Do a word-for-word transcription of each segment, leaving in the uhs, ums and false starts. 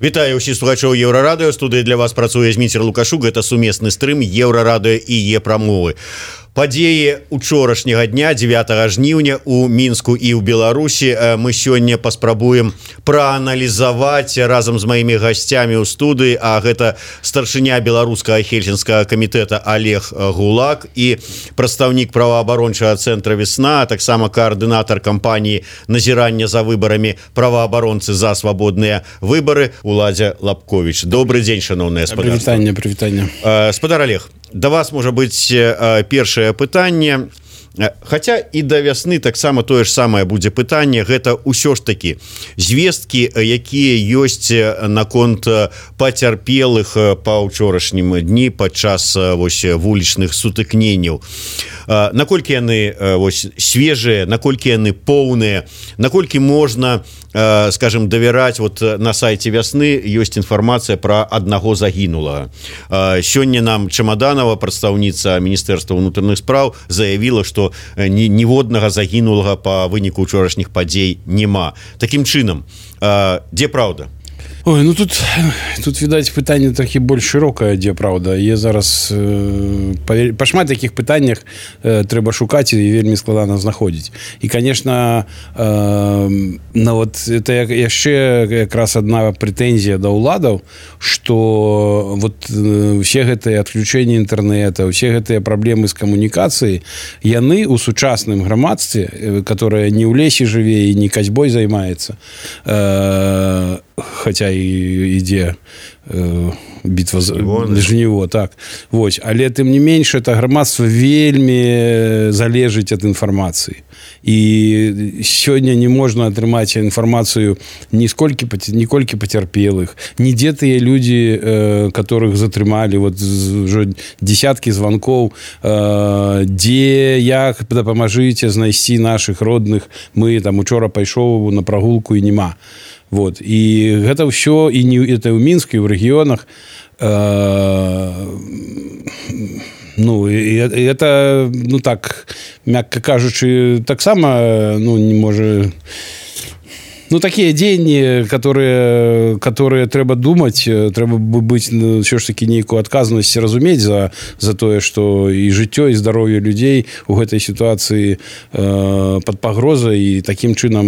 Вітаю ўсіх слухачоў Еўрарадыё. Студыі для вас працуе Зміцер Лукашук. Гэта сумесны стрым Еўрарадыё і Е-прамовы. Падзеі учорашняга дня дзевятага жніўня у Мінску і ў Беларусі мы сёння паспрабуем прааналізаваць разам з маімі гасцямі ў студыі, а гэта старшыня беларускага хельсінскага камітэта Олег Гулак і прадстаўнік праваабарончага цэнтра «Весна», а таксама каардынатар кампаніі назірання за выбарамі праваабаронцы за свабодныя выбары Уладзя Лапковіч. Добрый дзень, шановнае спадарства. Прывітанне, прывітанне. Спадар Олег, да вас можа быць першае пытанне, хаця і да вясны таксама тое ж самае будзе пытанне. Гэта ўсё ж такі звесткі, якія ёсць наконт пацярпелых па ўчорашнім дні падчас вось вулічных сутыкненняў. Наколькі яны вось свежыя, наколькі яны поўныя, наколькі можна, скажем, давяраць? Вот на сайце вясны ёсць інфармацыя пра аднаго загінулага. Сёння нам Чамаданова, прадстаўніца Міністэрства ўнутраных спраў, заявіла, што ні, ніводнага загінулага па выніку ўчорашніх падзей няма. Такім чынам, дзе праўда? Ой, ну тут, тут відаць, пытанне трохі больш шырокае, дзе праўда. Я зараз э, па, па шмат такіх пытаннях э, трэба шукаць і вельмі складана знаходзіць. І, конечно, э, ну, вот, это яшчэ якраз адна прэтэнзія да ўладаў, што вот, э, усе гэтыя адключэнні інтэрнэта, усе гэтыя праблемы з камунікацыяй, яны ў сучасным грамадстве, которое не ў лесе жыве і не касьбой займаецца, э, хотя і ідзе э, бітва за жніво, так. Вось. Але тым не менш, это грамадства вельмі залежыць ад інфармацыі. І сёння не можна атрымаць інфармацыю ні сколькі, ніколькі пацярпелых, нідзе тыя людзі, э, которых затрымалі, вот ўжо десяткі званкоў, э, дзе, як, дапамажыце знайсці нашых родных, мы там учора пайшоў на прагулку і нема. Вот. І гэта ўсё, і не это ў Мінску, і ў рэгіёнах. Э, ну, і, і это, ну так, мякка кажучы, таксама, ну, не можа... Ну, такія дзеянні, которые, которые трэба думаць, трэба быць, ўсё ж такі, нейкую адказнасць разумець за, за тое, што і жыццё, і здароўе людзей у гэтай сітуацыі э, пад пагрозай, і такім чынам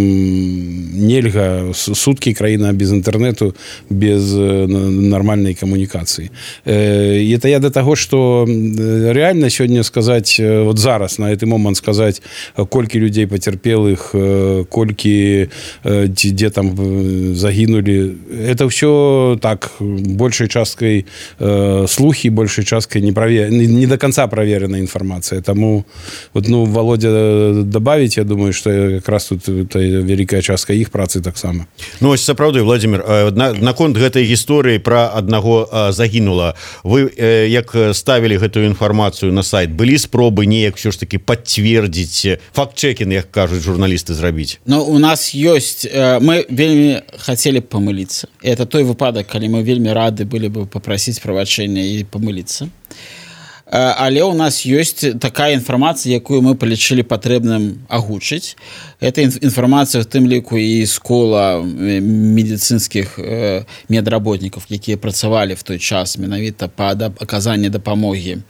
нельга суткі краіна без інтэрнэту, без нармальнай камунікацыі. Э, і это я да таго, што рэальна сёння сказаць, вот зараз, на гэты момант сказаць, колькі людзей пацярпелых, колькі дзе там загінулі. Это ўсё так, большай часткай э, слухі, большай часткай не, правер... не, не до конца праверена інфармацыя. Таму вот, ну, Володя добавіць, я думаю, што якраз тут вялікая частка іх працы таксама. Ну, ось сапраўды, Владимир, на, наконт гэтай гісторыі пра аднаго загінула, вы э, як ставілі гэтую інфармацыю на сайт, былі спробы неяк ўсё ж таки пацвердзіць, факт-чекінг, як кажуць журналісты, зрабіць? Ну, у нас ёсць, мы вельмі хацелі б памыліцца. Это той выпадак, калі мы вельмі рады былі бы папрасіць прабачэння і памыліцца. Але ў нас ёсць такая інфармацыя, якую мы палічылі патрэбным агучыць. Это інфармацыя в тым ліку і з кола медыцынскіх медработнікаў, якія працавалі в той час менавіта па аказанні дапамогі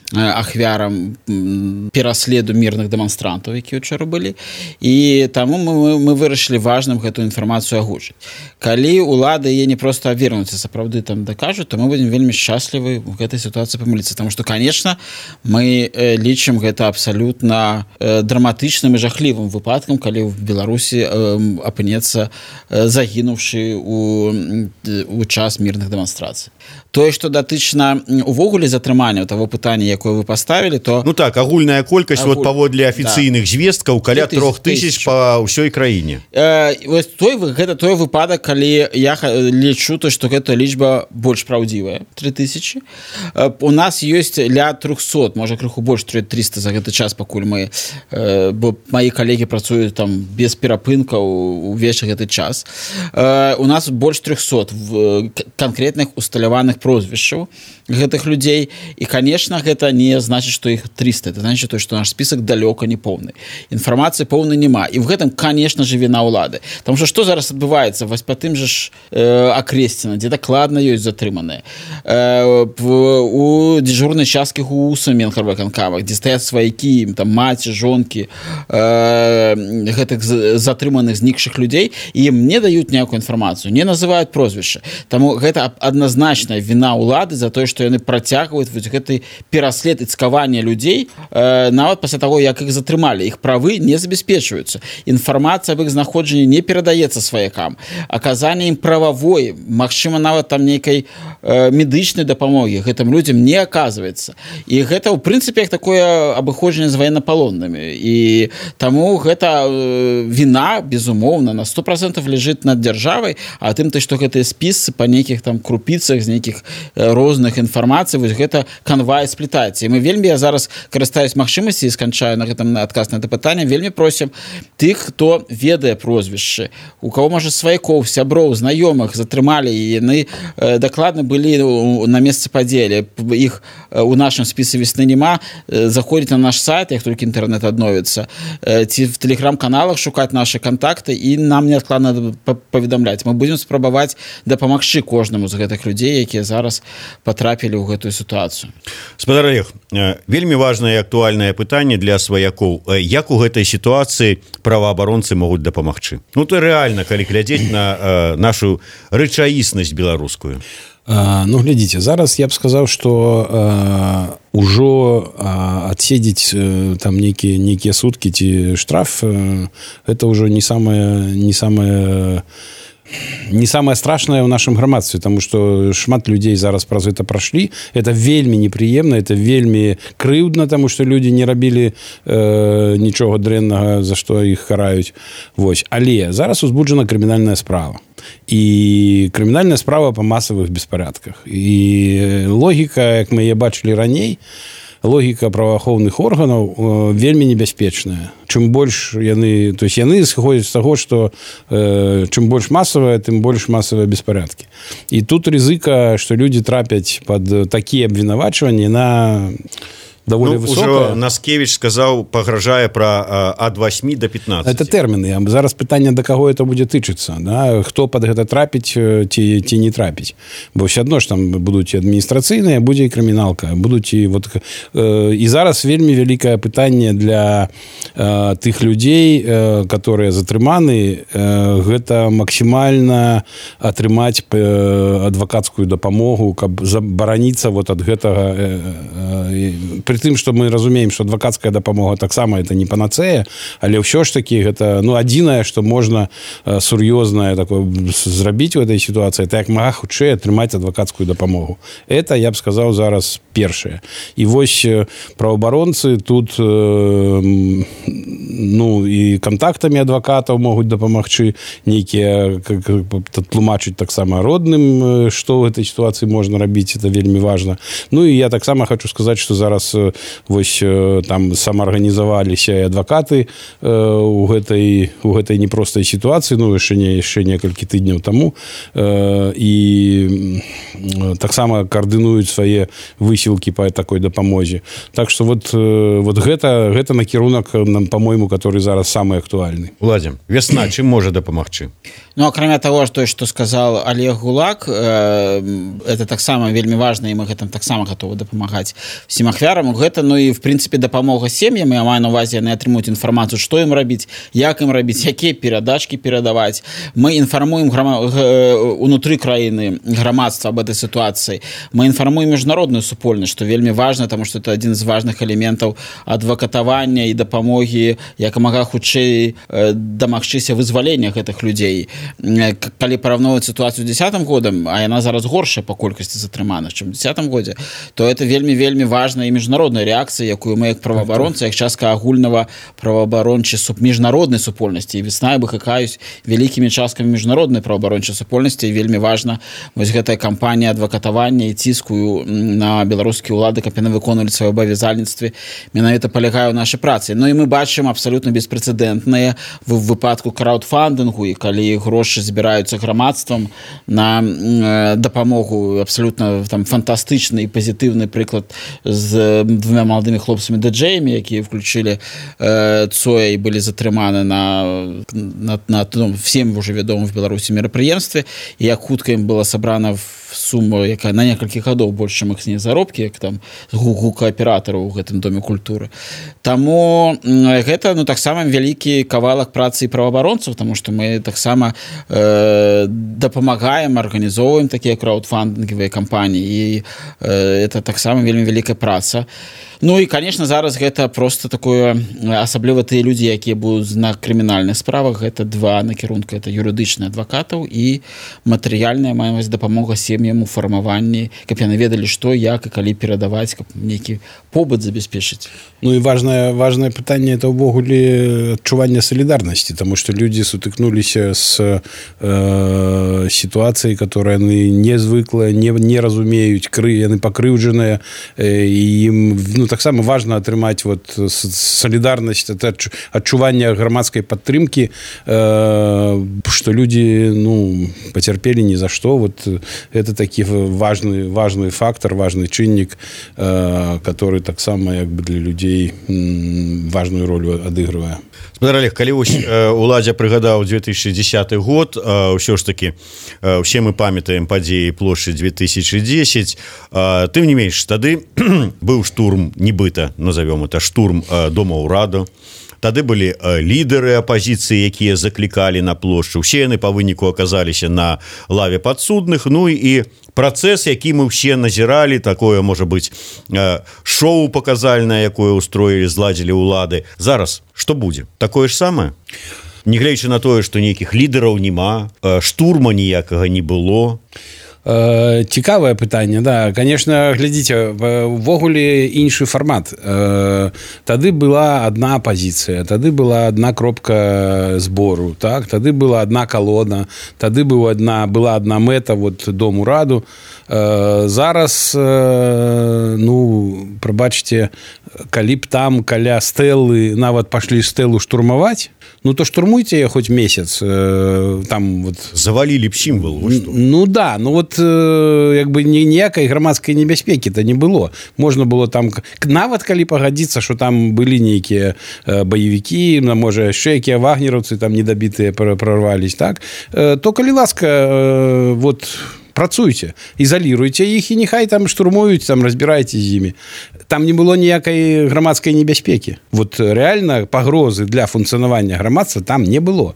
ахвярам пераследу мірных дэманстрантаў, якія ўчора былі. І таму мы, мы вырашылі важным гэтую інфармацыю агучыць. Калі ўлады яе не проста авернуць, а сапраўды там дакажуць, то мы будзем вельмі шчаслівы ў гэтай сітуацыі памыліцца. Таму што, конечно, мы лічым гэта абсалютна драматычным і жахлівым выпадкам, калі ў Беларусі апынецца загінуўшы у, у час мірных дэманстрацый. Тое, што датычна увогуле затрымання таго пытання, якое вы паставілі, то... Ну так, агульная колькасць, Агуль... вот паводле афіцыйных да. звесткаў, каля трох тысяч па ўсёй краіне. Э, той, гэта той выпадак, калі я лічу, то, што гэта лічба больш праўдзівая, тры тысячы. Э, у нас ёсць ля трохсот, можа, крыху больш трыста за гэты час, пакуль мы... Э, бо маі калегі працуюць там без перапынкаў увесь гэты час. Э, у нас больш трохсот в канкрэтных усталяваных прозвішчаў гэтых людзей. І, конечно, гэта гэта не значит, что их триста, это значит, что наш список далёка не поўны, інфармацыі поўнай няма, і в гэтым, конечно же, віна ўлады, потому что что зараз адбываецца вось па тым же ж э, Акресціна, дзе дакладна ёсць затрыманыя э, у дзяжурнай часткі ГУСа Менхарвыканкама, дзе стаяць сваякі, там маці, жонкі э, гэтых затрыманых знікшых людзей, і ім не даюць ніякую інфармацыю, не называюць прозвішча. Таму гэта адназначная віна ўлады за тое, што яны працягваюць вось гэты пераслед і цкаванне людзей э, нават пасля таго, як іх затрымалі. Іх правы не забяспечваюцца. Інфармацыя аб іх знаходжанні не перадаецца сваякам. Аказанне ім прававой, магчыма, нават там нейкай э, медычнай дапамогі гэтым людзям не аказваецца. І гэта, ў прынцыпе, як такое абыходжанне з ваеннапалоннымі. І таму гэта э, віна, безумоўна, на сто процентов лежит над дзяржавай, а тым, то, што гэтыя спісы па нейкіх там крупіцах з нейкіх э, розных інфармацый, вось гэта канва сплетаецца. І мы вельмі, я зараз карыстаюсь магчымасці і сканчаю на гэтым адказ на гэта пытанне, вельмі просім тых, хто ведае прозвішчы, у кого, можа, сваякоў, сяброў, знаёмых затрымалі, і яны э, дакладна былі на месцы падзелі. Іх э, у нашым спісе весны няма. Э, заходзіць на наш сайт, як толькі інтэрнэт адновіцца, э, ці в тэлеграм-каналах шукаць нашы кантакты і нам неадкладна паведамляць. Мы будзем спрабаваць дапамагчы кожнаму з гэтых людзей, якія зараз патрапілі ў гэтую сітуацыю. Спадар Олег, вельмі важнае і актуальнае пытанне для сваякоў. Як у гэтай сітуацыі праваабаронцы могуць дапамагчы? Ну, то рэальна, калі глядзець на э, нашу рэчаіснасць беларускую. А, ну, глядзіце, зараз я б сказаў, што а, ужо а, адседзець а, там нейкія нейкія суткі ці штраф, а, гэта ўжо не самае не самае не самое страшное в нашем грамадстве, потому что шмат людей зараз праз это прошли. Это вельмі неприемно, это вельмі крыўдна, потому что люди не рабілі э, нічога дрэннага, за что их караюць. Вось. Але зараз узбуджана крымінальная справа. І крымінальная справа по масавых беспорядках. І логіка, як мы яе бачылі раней, логіка праваахоўных органаў э, вельмі небяспечная. Чым больш яны, то есть яны сыходзяць з таго, што э, чым больш масавая, тым больш масавыя беспорядкі. І тут рызыка, што людзі трапяць пад такія абвінавачванні на довольно ну, высокая. Уже Наскевич сказал, погрожая про от восьми до пятнадцати. Это термины. Зараз пытанне, до кого это будет тычыцца. Да? Хто под гэта трапіць, ці, ці не трапіць. Бо все одно ж там будуць і адміністрацыйныя, будзе і крыміналка. Будуць і вот... Э, і зараз вельмі вялікае пытанне для э, тых людзей, э, которые затрыманы, э, гэта максімальна атрымаць э, адвакацкую дапамогу, каб забараніцца вот ад гэтага э, э, при тым, што мы разумеем, што адвакацкая дапамога таксама это не панацея, але ўсё ж такі гэта ну адзінае, што можна сур'ёзнае такое зрабіць у этой сітуацыі, это як мага хутчэй атрымаць адвакацкую дапамогу. Это, я б сказаў, зараз першае. І вось праваабаронцы тут ну і кантактамі адвакатаў могуць дапамагчы, нейкія тлумачыць таксама родным, што ў этой сітуацыі можна рабіць, это вельмі важна. Ну і я таксама хочу сказаць, што зараз вось там самаарганізаваліся і адвакаты у гэтай у гэтай непростай сітуацыі, ну яшчэ не яшчэ некалькі тыдняў таму, і таксама каардынуюць свае высілкі па такой дапамозе. Так што вот вот гэта гэта накірунак, по-моему, который зараз самый актуальны. Уладзім, вясна чым можа дапамагчы? Ну, акрамя того, что что сказал Олег Гулак, это таксама вельмі важна, і мы гэтым таксама гатовы дапамагаць всім ахвярам. Гэта, ну і в принципе дапамога сем'ям, я маю на увазе, яны атрымуюць інфармацыю, што ім рабіць, як ім рабіць, якія перадачкі перадаваць. Мы інфармуем грама... унутры краіны грамадства об этой сітуацыі. Мы інфармуем міжнародную супольнасць, што вельмі важна, таму што это адзін з важных элементаў адвакатавання і дапамогі як мага хутчэй дамагчыся вызвалення гэтых людзей. Калі параўноўваць сітуацыю з дзесятым годам, а яна зараз горшая па колькасці затрыманых, чым у дзесятым годзе, то это вельмі вельмі важна і міжнародная рэакцыя, якую мы як праваабаронцы, як частка агульнага праваабарончай суп міжнароднай супольнасці, і весна выклікаюць вялікімі часткамі міжнароднай праваабарончай супольнасці, і вельмі важна вось гэтая кампанія кампанія адвакатавання і ціску на беларускія ўлады, каб яны выконвалі свае абавязальніцтвы, менавіта палягае ў нашай працы. Ну і мы бачым абсалютна беспрэцэдэнтныя в выпадку краўдфандынгу, і калі грошы збіраюцца грамадствам на дапамогу, абсалютна там фантастычны і пазітыўны прыклад з двумя маладымі хлопцамі ди-джеямі, якія включылі э, Цоя і былі затрыманы на, на, на ну, всем уже вядомым в Беларусі мерапрыемстве, і як хутка ім была сабрана в суму, якая на некалькі гадоў больш, чым іх не заробкі, як там гукааператараў у гэтым доме культуры. Таму гэта ну, таксама вялікі кавалак працы і праваабаронцаў, таму што мы таксама э, дапамагаем, арганізоўваем такія краўдфандынгавыя кампаніі, і э, это таксама вельмі вялікая праца. Ну і, конечно, зараз гэта просто такое, асабліва тыя людзі, якія будуць на крымінальных справах, гэта два накірунка, это юрыдычны адвакатаў і матэрыяльная маемасць дапамога сем'ям у фармаванні, каб яны ведалі, што, як і калі перадаваць, каб нейкі побыт забяспечыць. Ну і важное, важное пытанне это ўвогуле адчуванне салідарнасці, таму што людзі сутыкнуліся з э, сітуацыяй, которая яны не звыклыя, не, не разумеюць, кры, яны пакрыўджаныя, э, і ім ну, таксама важна атрымаць вот салідарнасць, это адчуванне грамадскай падтрымкі, э, што людзі ну, пацярпелі ні за што. Вот это такі важны, важны фактор, важны чыннік, э, который таксама як бы для людзей м, важную роль адыгрывае. Спадар Олег, калі вось уладзя прыгадаў две тысячи десятый год, ўсё ж такі ўсе мы памятаем падзеі плошчы две тысячи десять, тым не менш тады быў штурм, нібыта назовём это штурм дома ўраду. Тады былі лідары апазіцыі, якія заклікалі на плошчу. Усе яны па выніку аказаліся на лаве падсудных. Ну і працэс, які мы ўсе назіралі, такое, можа быць, шоу паказальнае, якое ўстроілі, зладзілі ўлады. Зараз што будзе? Такое ж самае? Нягледзячы на тое, што нейкіх лідараў няма, штурма ніякага не было. Цікавае пытанне, да, конечно, глядзіце, увогуле іншы фармат. Тады была адна пазіцыя, тады была адна кропка збору, так, тады была адна калона, тады была адна, была адна мэта, вот дом ураду. Зараз, ну, прабачце, калі б там каля стэлы нават пашлі стэлу штурмаваць, ну то штурмуйте я хоть месяц, там вот завалілі б сімвал. Ну да, ну вот як бы ніякай грамадскай небяспекі-то не было. Можна было там нават калі пагадзіцца, што там былі нейкія баевікі, можа яшчэ якія вагнераўцы там недабітыя прорвались, так, то калі ласка, вот працуйце, ізаліруйце іх і няхай там штурмуюць, там разбірайце з імі. Там не было ніякай грамадскай небяспекі. Вот реально пагрозы для функцыянавання грамадства там не было.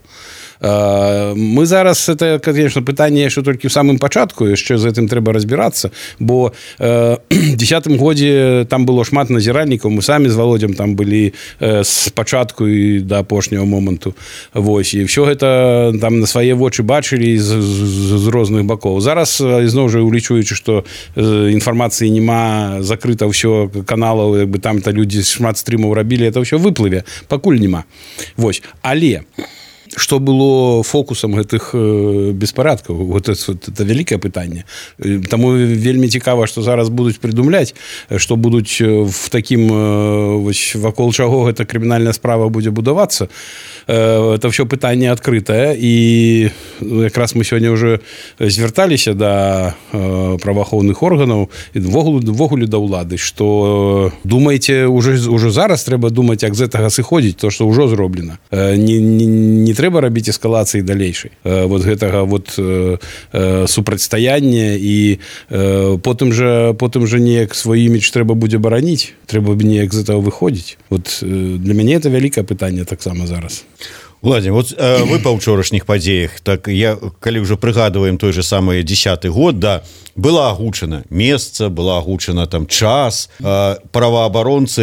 Мы зараз, это, конечно, пытанне яшчэ толькі ў самым пачатку, яшчэ з гэтым трэба разбірацца, бо э, ў дзесятым годзе там было шмат назіральнікаў, мы самі з Володзем там былі э, з пачатку і да апошняго моманту. Вось, і ўсё гэта там на свае вочы бачылі з, з, з розных бакоў. Зараз, ізноў жа, улічваючы, што э, інфармацыі няма, закрыта ўсё каналаў, як бы там-то людзі шмат стрымаў рабілі, это ўсё выплыве, пакуль няма. Вось, але што было фокусам гэтых беспарадкаў? Вот это, вот, это вялікае пытанне. Таму вельмі цікава, што зараз будуць прыдумляць, што будуць в такім вось, вакол чаго гэта крымінальная справа будзе будавацца. Это ўсё пытанне адкрытае, і якраз мы сёння ўжо звярталіся да праваахоўных органаў і ввогуле да ўлады, што думаеце, уже, уже зараз трэба думаць, як з гэтага сыходзіць, то, што ўжо зроблена. Не, не, не трэба рабіць эскалацыі далейшай. Вот гэтага вот супрацьстаяння, і потым жа, потым жа неяк свой імідж трэба будзе бараніць, трэба неяк з гэтага выходзіць. Вот для мяне это вялікае пытанне таксама зараз. Владимир, вот э, вы па ўчорашніх падзеях, так я, калі ўжо прыгадваем той же самый десятый год, да, была агучана месца, была агучана там час, э, праваабаронцы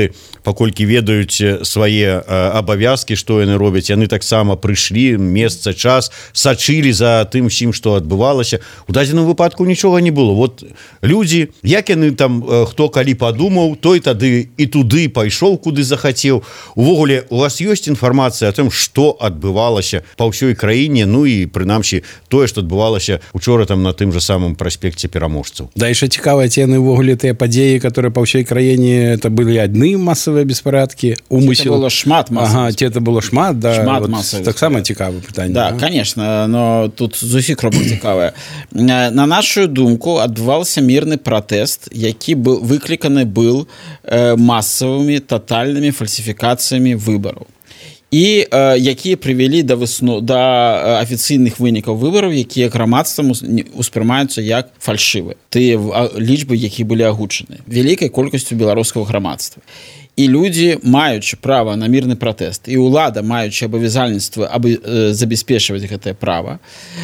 паколькі ведаюць свае абавязкі, што яны робяць, яны таксама прыйшлі месца, час, сачылі за тым усім, што адбывалася. У дадзеным выпадку нічога не было. Вот людзі, як яны там, хто калі падумаў, той тады і туды пайшоў, куды захацеў. Увогуле, у вас ёсць інфармацыя о том, што адбывалася па ўсёй краіне, ну і прынамсі тое, што адбывалася учора там на тым же самым праспекце Пераможцаў. Да, яшчэ цікава, ці яны ўвогуле тыя падзеі, которые па ўсёй краіне, это былі адны масавыя беспарадкі, умысел. Это было шмат масавых. Ага, это было шмат, да. Шмат вот, масавых. Так само цікаве пытанне. Да, да, конечно, но тут зусім кропка цікавая. На нашу думку, адбываўся мірны пратэст, які был выкліканы был э, масавымі тотальнымі фальсіфікацыямі выбараў. І э, якія прывялі да высну да афіцыйных вынікаў выбараў, якія грамадствам успрымаюцца як фальшывыя. Тыя лічбы, якія былі агучаны вялікай колькасцю беларускага грамадства. І людзі, маючы права на мірны пратэст, і ўлада, маючы абавязальніцтва абы, э, забяспечваць гэтае права,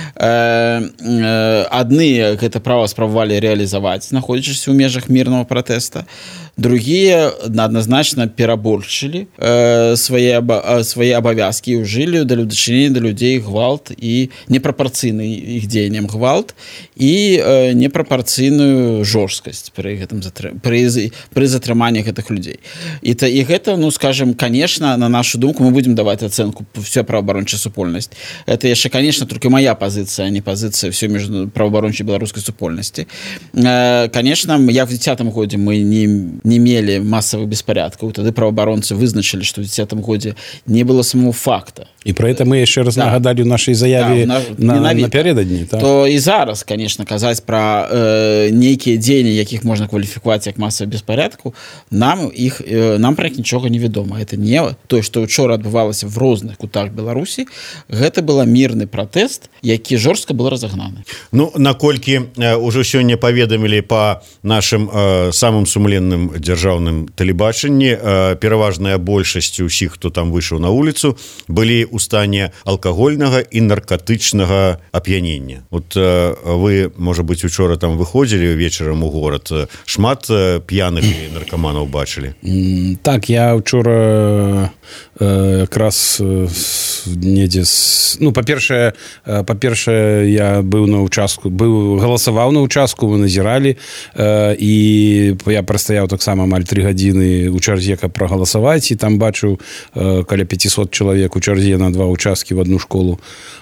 э, э, адны гэта права спрабавалі рэалізаваць, знаходзячыся ў межах мірнага пратэста, другія адназначна пераборчылі э, свае, аба, свае абавязкі і ўжылі да дачынення да людзей гвалт і непрапарцыйны іх дзеянням гвалт і э, непрапарцыйную жорсткасць пры гэтым пры, пры затрыманні гэтых людзей. І, та, і гэта, ну, скажем, конечно, на нашу думку, мы будем давать оценку всё правоабарончая супольнасць. Это яшчэ, конечно, только моя позиция, а не позиция всё между правоабарончай беларускай супольнасці. Э, конечно, як в дзесятым годзе мы не, не мелі масавых беспорядкаў, тады правоабаронцы вызначылі, што в дзесятым годзе не было самого факта. І про это мы яшчэ раз да. нагадалі ў нашай заяве да, на, на, напередадні. Так? То і зараз, конечно, казаць пра э, нейкія дзеянні, якіх можна кваліфікаваць як масавы беспорядку, нам іх э, нам пра іх нічога не вядома. Гэта не тое, што учора адбывалася в розных кутах Беларусі. Гэта была мірны пратэст, які жорстка был разагнаны. Ну, наколькі э, ўжо сёння паведамілі па нашым э, самым сумленным дзяржаўным тэлебачанні, э, пераважная большасць усіх, хто там выйшаў на вуліцу, былі ў стане алкагольнага і наркатычнага ап'янення. Вот э, вы, можа быць, учора там выходзілі вечарам у горад, шмат э, п'яных і наркаманаў бачылі? Так, я учора э, якраз э, недзе с... ну, па-першае, э, па-першае, я быў на участку, быў галасаваў на участку, мы назіралі, э, і я прастаяў таксама амаль тры гадзіны у чарзе, каб прагаласаваць, і там бачыў э, каля пятьсот чалавек у чарзе на два участкі в одну школу.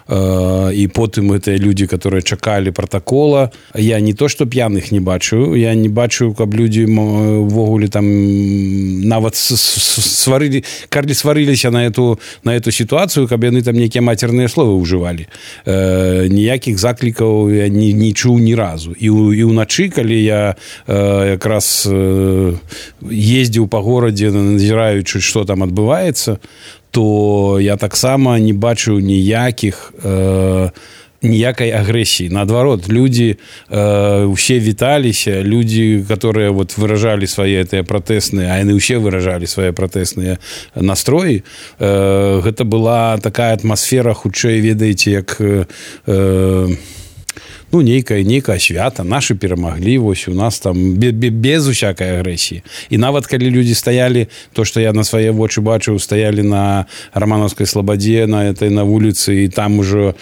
Э, і потым гэтыя людзі, которые чакалі протакола, я не то, што п'яных не бачу, я не бачу, каб людзі увогуле там нават сварылі, калі сварыліся на эту, на эту ситуацию, каб яны там нейкія матерныя словы ўжывалі. Э, ніякіх заклікаў я не, не чуў ні разу. І, і ўначы, калі я э, якраз э, ездзіў па горадзе, назіраючы, што там адбываецца, то я таксама не бачыў ніякіх э, ніякай агрэсіі. Наадварот, людзі э, усе віталіся, людзі, которые вот выражалі свае гэтыя пратэсныя, а яны ўсе выражалі свае пратэсныя настроі, э, гэта была такая атмасфера, хутчэй, ведаеце, як э, ну, нейкая, нейкая свята, нашы перамаглі, вось у нас там без усякай агрэсіі. І нават калі людзі стаялі, то, што я на свае вочы бачыў, стаялі на Романовскай слабадзе, на этой на вуліцы, і там ужо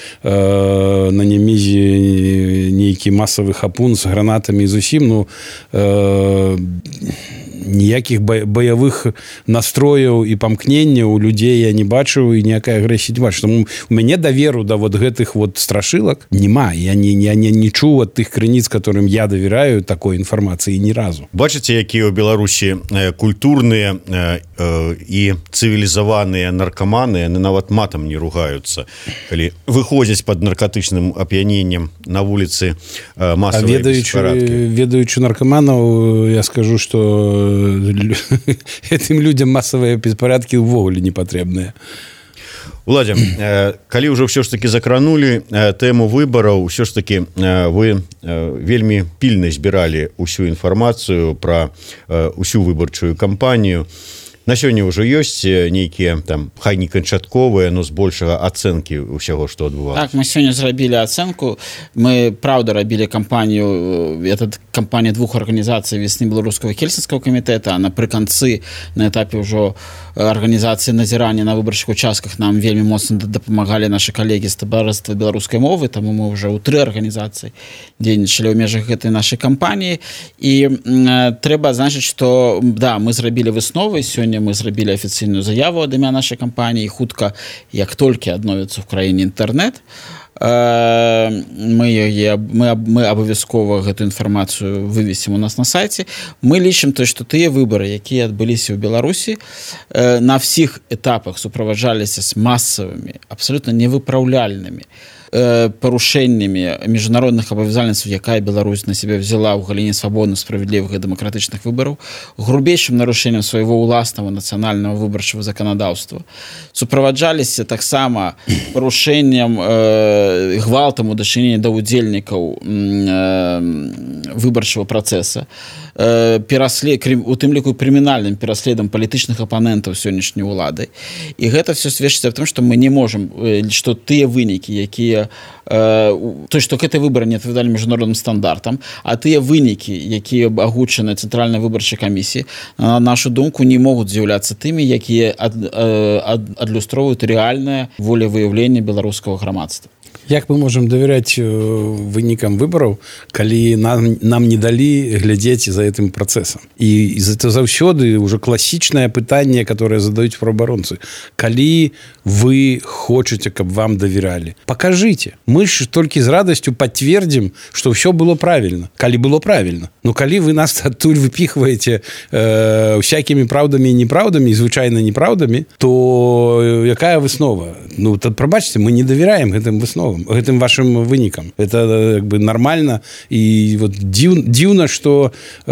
э, на Немізе нейкі масавы хапун з гранатамі зусім, ну, э, ніякіх баявых настрояў і памкненняў у людзей я не бачыў, і ніякай агрэсіі не бачу. Таму у мяне даверу да вот гэтых вот страшылак няма. Я не, я не, не чуў ад тых крыніц, которым я давераю такой інфармацыі ні разу. Бачыце, якія ў Беларусі культурныя і цывілізаваныя наркаманы, яны нават матам не ругаюцца, калі выходзяць пад наркатычным ап'яненнем на вуліцы масавыя беспарадкі. Ведаючы наркаманаў, я скажу, што гэтым людзям масавыя беспарадкі ўвогуле не патрэбныя. Уладзя, калі ўжо ўсё ж такі закранулі тэму выбараў, ўсё ж такі вы вельмі пільна збіралі ўсю інфармацыю пра ўсю выбарчую кампанію. На сёння ўжо ёсць нейкія там хай не канчатковыя, но збольшага ацэнкі ўсяго, што адбывалася. Так, мы сёння зрабілі ацэнку. Мы праўда рабілі кампанію, это кампанія двух арганізацый весны беларускага хельсінскага камітэта, а напрыканцы на этапе ўжо арганізацыі назірання на выбарчых участках нам вельмі моцна дапамагалі нашы калегі з табарыства беларускай мовы, таму мы ўжо ў тры арганізацыі дзейнічалі ў межах гэтай нашай кампаніі. І э, трэба азначыць, што да, мы зрабілі высновы, сёння мы зрабілі афіцыйную заяву ад імя нашай кампаніі, хутка, як толькі адновіцца ў краіне інтэрнэт, мы яе мы, мы абавязкова гэту інфармацыю вывесім у нас на сайце. Мы лічым то, што тыя выбары, якія адбыліся ў Беларусі, на ўсіх этапах суправаджаліся з масавымі, абсалютна невыпраўляльнымі парушэннямі міжнародных абавязальніцтваў, якая Беларусь на себе взяла ў галіне свабодных, справядлівых і дэмакратычных выбараў, грубейшым нарушэннем свайго ўласнага нацыянальнага выбарчага заканадаўства, суправаджаліся таксама парушэннем э, гвалтам у дачыненні да ўдзельнікаў э, выбарчага працэса, э, пераслед, у тым ліку крымінальным пераследам палітычных апанентаў сённяшняй улады. І гэта все сведчыць аб тым, што мы не можам, што тыя вынікі, якія то, што гэты выбары не адпавядалі міжнародным стандартам, а тыя вынікі, якія агучаны Цэнтральнай выбарчай камісіі, на нашу думку, не могуць з'яўляцца тымі, якія ад, ад, адлюстроўваюць рэальнае волевыяўленне беларускага грамадства. Як мы можам давяряць вынікам выбараў, калі нам, нам не далі глядзець за гэтым працэсам? І это заўсёды ўжо класічнае пытанне, которое задаюць праабаронцы. Калі вы хочаце, каб вам давярялі, пакажыце. Мы ж толькі з радасцю пацвердзім, што ўсё было правільна, калі было правільна. Ну калі вы нас адтуль выпіхваеце э, всякімі праўдамі і непраўдамі, звычайна непраўдамі, то якая выснова? Ну, то прабачце, мы не давяраем гэтым высновам, гэтым вашим вынікам. Это как бы нормально. І вот дзіў, дзіўна, што э,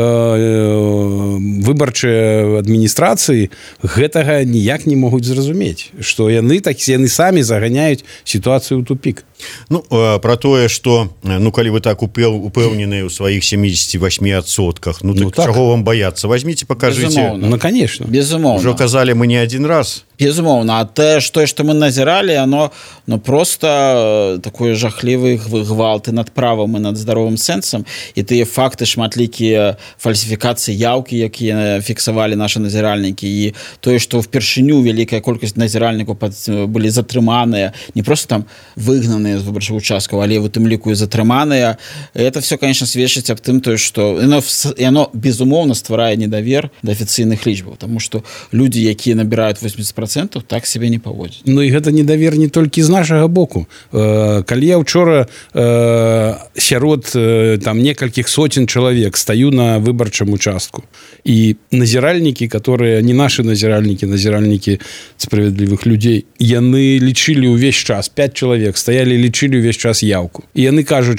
выбарчыя адміністрацыі гэтага ніяк не могуць зразумець, што яны так яны самі заганяюць сітуацыю ў тупік. Ну, про тое, што ну калі вы так упэўнены ў сваіх семьдесят восемь адсотках, ну, ну так, так чаго вам баяцца? Возьмите, покажите. Ну, конечно. Безумоўна. Ужо казалі мы не один раз. Безумоўна. А те, што, што мы назіралі, оно ну, просто такой жахлівы гвалты над правам і над здаровым сэнсам. І тыя факты, шматлікія фальсіфікацыі яўкі, якія фіксавалі нашы назіральнікі, і тое, што впершыню вялікая колькасць назіральнікаў былі затрыманыя, не просто там выгнаны з выбарчых участкаў, але у тым ліку і затрыманыя. Это все, конечно, сведчыць аб тым, тое, што яно, яно безумоўна стварае недавер да афіцыйных лічбаў, таму што людзі, якія набіраюць восемьдесят процентов, так себе не паводзяць. Ну і гэта недавер не толькі з нашага боку. Э, калі я ўчора э, сярод э, там некалькіх соцень чалавек стаю на выбарчым участку, і назіральнікі, которые не наши назіральнікі, назіральнікі справядлівых людзей, яны лічылі ўвесь час, пять чалавек стаялі, лічылі ўвесь час яўку. І яны кажуць,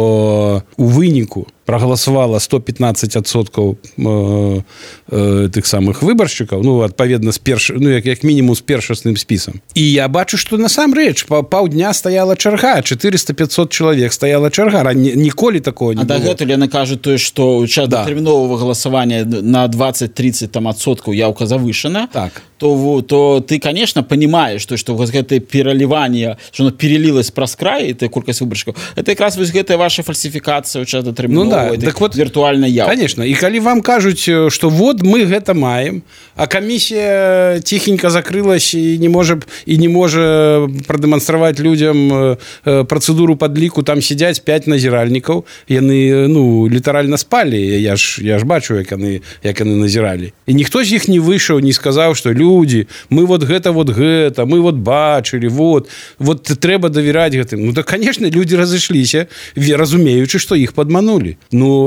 што у выніку прагаласавала сто пятнадцать адсоткаў э, э, тых самых выбаршчыкаў, ну, адпаведна, з перш... ну, як, як мінімум з першасным спісам. І я бачу, што насамрэч па паўдня стаяла чарга, четыреста пятьсот чалавек стаяла чарга. Ніколі такого не а было. А дагэтуль яны кажуць тое, што ў час да. датэрміновага галасавання на двадцать-тридцать там адсоткаў яўка завышана, так. то, то ты, конечно, понимаешь, то, что вот это переливание, что оно перелилось праз край, эта колькасць выбаршчыкаў, это якраз вось гэтая ваша фальсификация ў час датэрміновага. Ну, да, так вот, виртуальная яўка. Конечно. И коли вам кажуть, что вот мы это маем, а комиссия тихенько закрылась и не может, и не может продемонстрировать людям процедуру подліку, там сидят пять назиральников, и они, ну, литерально спали, я ж, я ж бачу, как они, как они назирали. И никто из них не вышел, не сказал, что люди, мы вот гэта, вот гэта, мы вот бачили, вот, вот треба доверять гэтым. Ну, так, конечно, люди разошлись, разумеючи, что их подманули. Ну,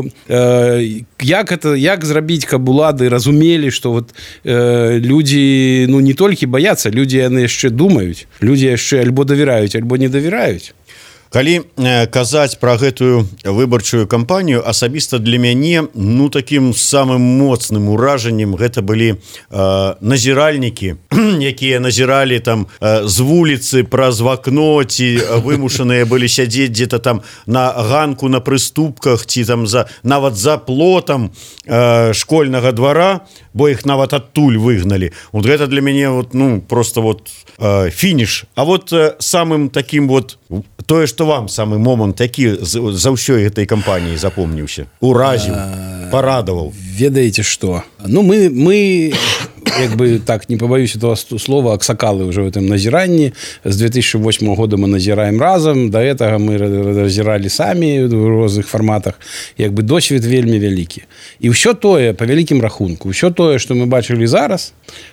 э, як это, як зрабіць, каб улады разумелі, што вот э, людзі, ну, не толькі баяцца, людзі яны яшчэ думаюць, людзі яшчэ альбо давяраюць, альбо не давяраюць. Калі казаць пра гэтую выбарчую кампанію, асабіста для мяне, ну, такім самым моцным уражаннем гэта былі э, назіральнікі, якія назіралі там э, з вуліцы праз вакно, ці вымушаныя былі сядзець дзе-то там на ганку, на прыступках, ці там за, нават за плотам э, школьнага двара, бо іх нават адтуль выгналі. Вот гэта для мяне вот, ну, просто вот э, фініш. А вот э, самым таким вот, тое, што вам самы момант такі за ўсёй гэтай кампаніі запомніўся, уразіў, парадаваў? Ведаеце што? Ну, мы, мы як бы так, не побоюсь этого слова, аксакалы уже в этом назирании. С две тысячи восьмого года мы назираем разом, до этого мы назирали сами в разных форматах. Як бы досвід вельмі вялікі. І ўсё тое, по вялікім рахунку, ўсё тое, што мы бачылі зараз,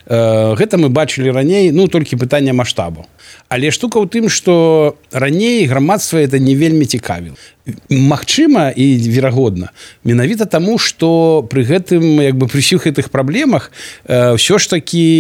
э, гэта мы бачылі раней, ну, толькі пытанне маштабу. Але штука ў тым, што раней грамадства это не вельмі цікавіла. Магчыма і верагодна менавіта таму, што пры гэтым як бы пры ўсіх гэтых праблемах э, ўсё ж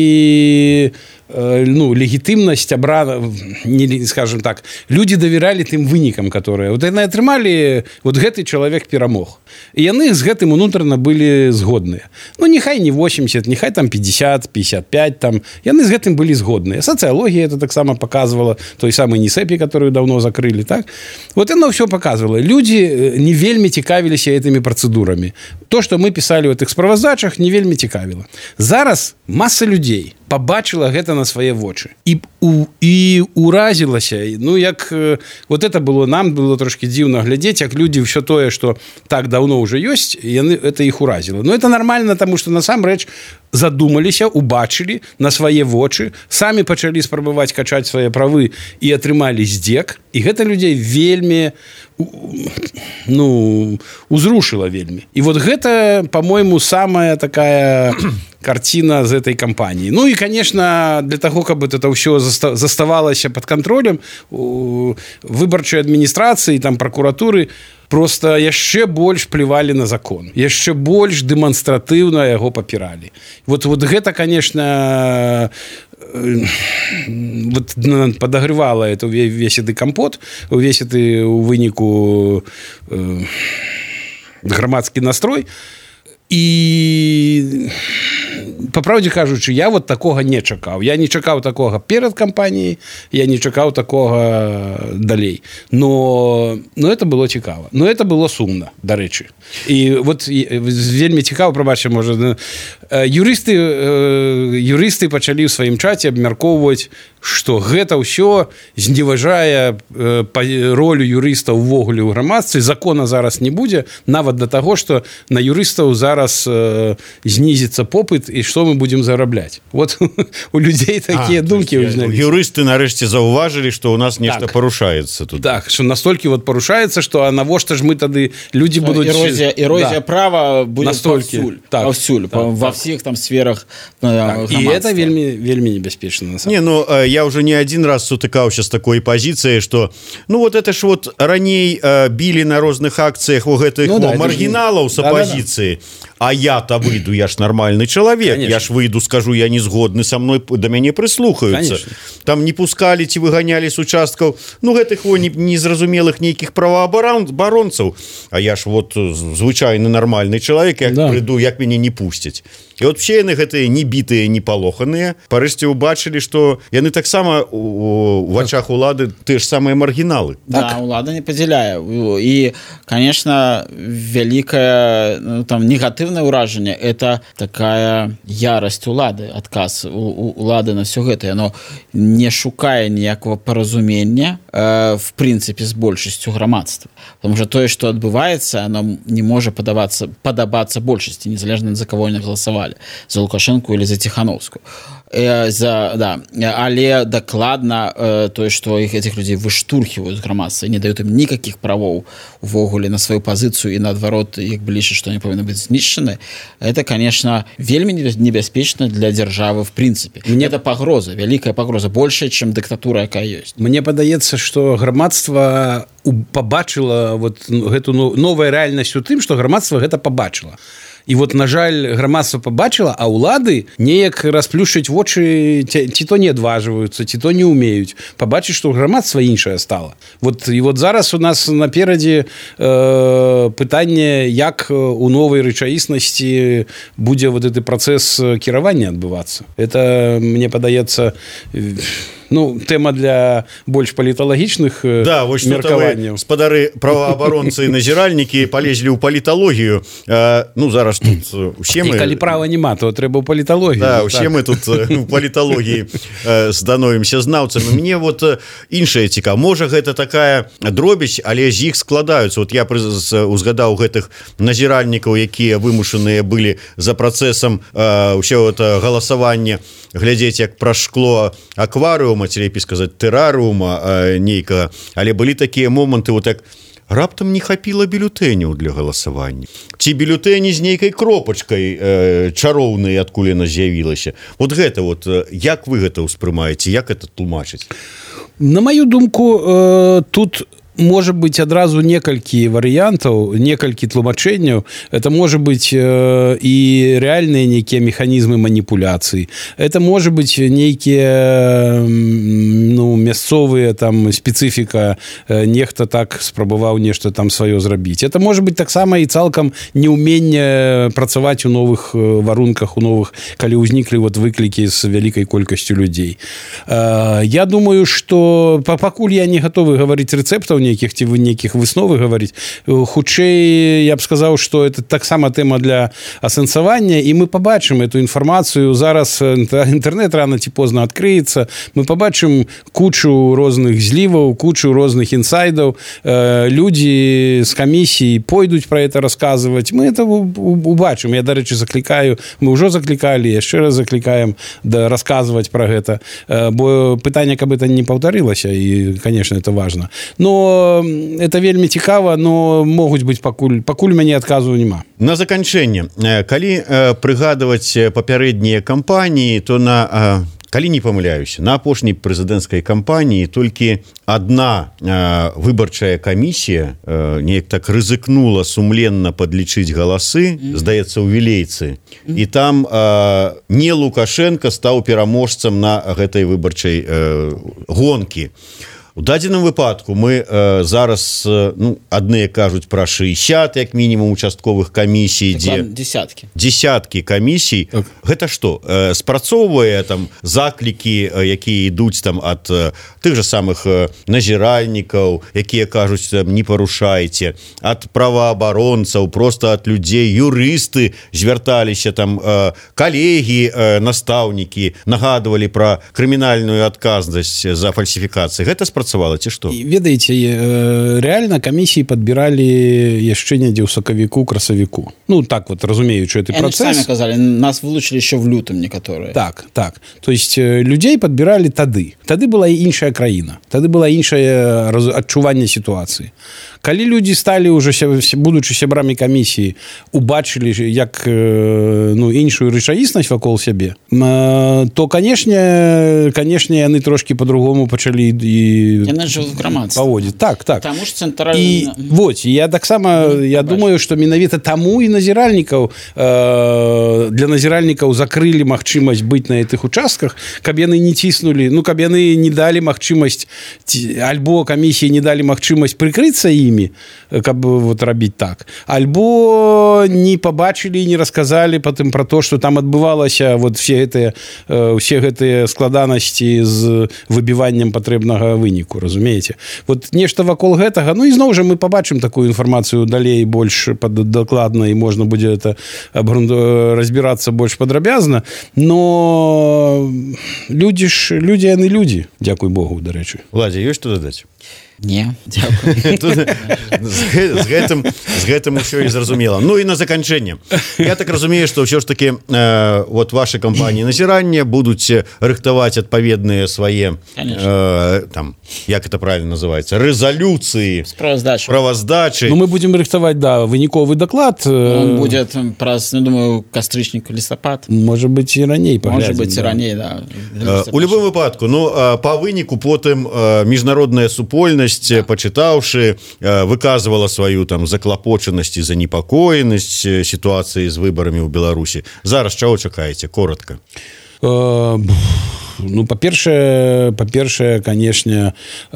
такі э, ну, легітымнасць абрана, не, скажем так, людзі давяралі тым вынікам, которые вот яны атрымалі, вот гэты чалавек перамог. І яны з гэтым унутрана былі згодныя. Ну, няхай не восемьдесят, няхай там пятьдесят, пятьдесят пять, там, яны з гэтым былі згодныя. Сацыялогія это таксама показывала, той самый НИСЭПИ, которую давно закрыли, так? Вот оно все показывало. Люди не вельмі цікавіліся этими процедурами. То, что мы писали в этих справаздачах, не вельмі цікавіла. Зараз масса людей побачила гэта на свае вочы. І, у, і уразілася. Ну, як вот это было, нам было трошки дзіўна глядзець, як люди все тое, что так давно уже ёсць, яны, это их уразило. Но это нормально, потому что насамрэч задумаліся, убачылі на свае вочы, самі пачалі спрабаваць качаць свае правы і атрымалі здзек. І гэта людзей вельмі ну, узрушила вельмі. И вот гэта, по-моему, самая такая картина з этой кампании. Ну и, конечно, для того, каб это ўсё заставалася под контролем выбарчай адміністрацыі, там прокуратуры, просто яшчэ больш плевалі на закон, яшчэ больш дэманстратыўна яго папіралі. Вот, вот гэта, конечно, вот подогревала это весь этот компот, весь этот у выніку э, громадский настрой. І, по правді кажучи, я вот такого не чакаў. Я не чакаў такого перед кампаніяй, я не чакаў такого далей. Но, но это было цікава. Но это было сумно, до речі. І вот вельмі цікава, пробачте, може, юристы, юристы пачалі ў сваім чаце абмяркоўваць, што гэта ўсё зневажае ролю юрыстаў увогуле ў грамадстве. Закона зараз не будзе, нават да таго, што на юрыстаў зараз э, знізіцца попыт, і што мы будзем зарабляць. Вот у людзей такія а, думкі ўзняліся. Юрысты нарэшце заўважылі, што ў нас нешта так. парушаецца тут. Так, што настолькі вот парушаецца, што а навошта ж мы тады людзі будуць... Эрозія, эрозія да. права будзе паўсюль. Так, паўсюль, так, ва так. всіх там сферах так. І это вельмі, вельмі небяспечна. Не, ну, я уже не один раз сутыкаўся с такой позицией, что ну вот это ж вот раней э, били на розных акциях у гэтых ну, да, маргиналов с оппозицией, да, да, да. А я-то выйду, я ж нормальный человек, конечно. Я ж выйду, скажу, я не згодны, со мной до мяне прислухаются. Конечно. Там не пускали, ці выгоняли с участков, ну гэтых во незразумелых нейкіх правоабаронцаў, а я ж вот звычайны нормальный человек, я да. приду, як мяне не пусцяць. І от все яны гэтыя не бітыя, не палоханыя, парэшце ўбачылі, што яны таксама у вачах улады ты ж самыя маргіналы. Да, так? Улада не падзяляе. І, конечно, вялікае ну, там негатыўнае ўражанне это такая ярасць улады, адказ улады на все гэта. Яно не шукае ніякого паразумення э, в прынцыпе з большасцю грамадства. Потому что тое, што адбываецца, оно не можа падабацца падабацца большасці, незалежна за кого яны галасавалі. За Лукашенко или за Тихановскую. Э, за, да. Але докладно э, то, что их, этих людей выштурхивают в громадстве, не дают им никаких правов увогуле на свою позицию и наоборот их ближе, что они повинны быть знищены, это, конечно, вельми небяспечна для державы в принципе. Мне это погроза, великая погроза, больше, чем диктатура, якая есть. Мне падаецца, что громадство побачило вот эту новую реальность у тым, что громадство это побачило. І вот, на жаль, грамадства пабачыла, а ўлады неяк расплюшчыць вочы ці то не адважваюцца, ці то не ўмеюць пабачыць, што грамадства іншае стала. Вот, і вот зараз у нас наперадзе э, пытанне, як у новай рэчаіснасці будзе вот гэты працэс кіравання адбывацца. Это, мне падаецца, ну, тэма для больш паліталагічных да, вось меркаванняў. Спадары праваабаронцы і назіральнікі палезлі ў паліталогію. Э, ну, зараз тут усе мы... І калі права няма, то трэба ў паліталогію. Да, усе так. Мы тут у паліталогіі э, становімся знаўцамі. Мне вот іншае цікава. Можа, гэта такая дробязь, але з іх складаюцца. Вот я узгадаў гэтых назіральнікаў, якія вымушаныя былі за працэсам э, ўсё это галасавання глядзець як праз шкло акварыума, ці лепей сказаць тэрарыума нейкага, але былі такія моманты вот так раптам не хапіла бюлетэняў для галасавання. Ці бюлетэні з нейкай кропачкай э, чароўнай, адкуль яна з'явілася. Вот гэта вот, як вы гэта ўспрымаеце, як это тлумачыць? На маю думку, э, тут можа быць адразу некалькі варыянтаў, некалькі тлумачэнняў. Это можа быць э, і рэальныя нейкія механізмы маніпуляцыі. Это можа быць нейкія ну, мясцовыя там спецыфіка, э, нехта так спрабаваў нешта там сваё зрабіць. Это можа быць таксама і цалкам неўменне працаваць у новых варунках, у новых, калі ўзніклі вот выклікі з вялікай колькасцю людзей. Э, я думаю, што пакуль я не гатовы гаварыць рэцэптаў нейкіх ці нейкіх высновы гаварыць. Хутчэй, я б сказаў, што это таксама тэма для асэнсавання, і мы пабачым эту інфармацыю. Зараз інтэрнэт рана ці позна адкрыецца. Мы пабачым кучу розных зліваў, кучу розных інсайдаў. Людзі з камісіі пойдуць пра это расказваць. Мы это убачым. Я, дарэчы, заклікаю, мы ўжо заклікалі, яшчэ раз заклікаем да расказваць пра гэта. Бо пытанне, каб это не паўтарылася, і, конечно, это важна. Но это вельмі цікава, но могуць быць пакуль, пакуль мяне адказу няма. На заканчэнне, калі прыгадваць папярэднія кампаніі, то на... Калі не памыляюся, на апошняй прэзідэнцкай кампаніі толькі адна э, выбарчая камісія э, неяк так рызыкнула сумленна падлічыць галасы, mm-hmm. здаецца, у Вілейцы. Mm-hmm. І там э, не Лукашенко стаў пераможцам на гэтай выбарчай э, гонкі. У дадзеным выпадку мы э, зараз, э, ну, адныя кажуць пра шэсцьдзесят, як мінімум, участковых камісій, дзе... Десяткі. Десяткі камісій. Так. Гэта што? Э, спрацоўвае там заклікі, э, якія ідуць там ад э, тых жа самых э, назіральнікаў, якія кажуць, там, не парушайце, ад праваабаронцаў, проста ад людзей, юрысты звярталіся, там, э, калегі, э, настаўнікі, нагадвалі пра крымінальную адказнасць за фальсіфікацыі. Гэта спрацоўвае. Працавала, ці што? Ведаеце, рэальна камісіі падбіралі яшчэ недзе ў сакавіку, красавіку. Ну, так вот, разумеючы гэты працэс. Они сами казалі, нас вылучылі еще в лютым некаторыя. Так, так. То есть людзей падбіралі тады. Тады была іншая краіна. Тады была іншае адчуванне сітуацыі. Калі людзі сталі ўжо, будучы сябрамі камісіі, убачылі як ну, іншую рэчаіснасць вакол сябе, то, канешне, канешне, яны трошкі па-другому пачалі і яны жывуць грамадства. Паводзіць. Так, так. Таму ж цэнтральна... І вот, я таксама, mm, я побачу. Думаю, што менавіта таму і назіральнікаў, э, для назіральнікаў закрылі магчымасць быць на гэтых участках, каб яны не ціснулі, ну, каб яны не далі магчымасць, альбо камісіі не далі магчымасць прыкрыцца імі, каб вот рабіць так. Альбо не пабачылі і не расказалі потым пра то, што там адбывалася вот все гэтыя, все гэтыя складанасці з выбіваннем патрэбнага выніку, разумееце? Вот нешта вакол гэтага, ну і зноў жа мы пабачым такую інфармацыю далей больш дакладна і можна будзе это разбірацца больш падрабязна, но людзі ж, людзі яны людзі, дзякуй Богу, дарэчы. Владзя, ёсць што дадаць? Не, дзякую. З гэтым, з гэтым усё і зразумела. Ну і на заканчэнне. Я так разумею, што ўсё ж такі э, вот ваши кампаніі назірання будуць рыхтаваць адпаведныя свае э, там, як это правильно называется, рэзалюцыі, справаздачы. Праваздачы. Ну мы будзем рыхтаваць, да, выніковы даклад. Он будзе праз, ну, думаю, кастрычнік, лістапад. Можа быць і раней паглядзім. Можа быць і раней, да. У любым выпадку, ну, па выніку потым міжнародная супольнасць супольнасць, да. пачытаўшы, выказвала сваю там заклапочанасць і занепакоенасць сітуацыі з выбарамі ў Беларусі. Зараз чаго чакаеце? Коротка. Ну, па-першае, па-першае, канешне,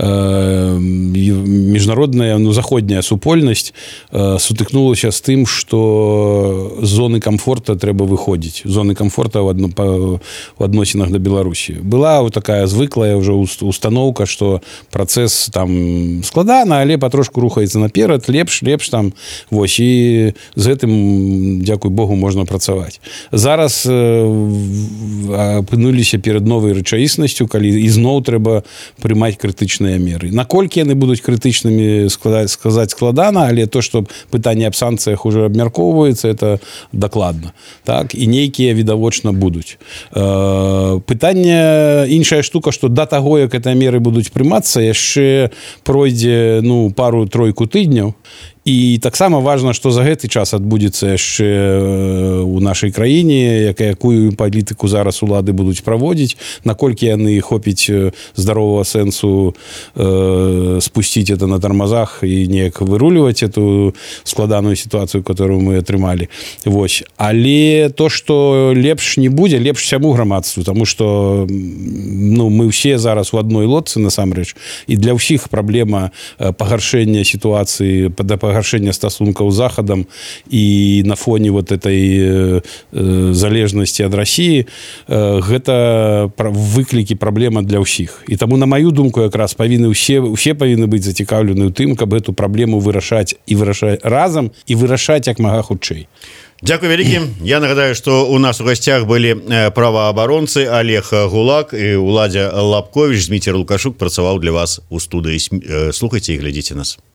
міжнародная, ну, заходняя супольнасць сутыкнулася з тым, што з зоны камфорта трэба выходзіць. Зоны камфорта ў адно, па, ў адносінах да Беларусі. Была вот такая звыклая ўжо установка, што працэс там складана, але патрошку рухаецца наперад, лепш, лепш там, вось, і з гэтым, дзякуй Богу, можна працаваць. Зараз апынуліся перад новай рэчаіснасцю, калі ізноў трэба прымаць крытычныя меры. Наколькі яны будуць крытычнымі, сказаць складана, але то, што пытанне аб санкцыях уже абмяркоўваецца, это дакладна. Так? І нейкія відавочна будуць. Пытанне, іншая штука, што да таго, як гэтыя меры будуць прымацца, яшчэ пройдзе, ну, пару-тройку тыдняў. І таксама важна, што за гэты час адбудзецца яшчэ ў нашай краіне, якую палітыку зараз улады будуць праводзіць, наколькі яны хопіць здаровага сэнсу э, спусціць это на тармазах і неяк выруліваць эту складаную сітуацыю, которую мы атрымалі. Вось. Але то, што лепш не будзе, лепш всяму грамадству, таму што, ну, мы ўсе зараз у адной лодцы насамрэч, і для ўсіх праблема пагаршэння сітуацыі, пагаршэння стасункаў з Захадам і на фоне вот этой залежнасці ад Расіі, гэта выклікі праблема для ўсіх. І таму, на маю думку, якраз павінны ўсе, усе павінны быць зацікаўлены ў тым, каб эту праблему вырашаць і вырашаць разам і вырашаць як мага хутчэй. Дзякуй вялікі. Я нагадаю, што у нас у гасцях былі праваабаронцы Олег Гулак і Уладзя Лапковіч. Зміцер Лукашук працаваў для вас у студыі. Слухайце і глядзіце нас.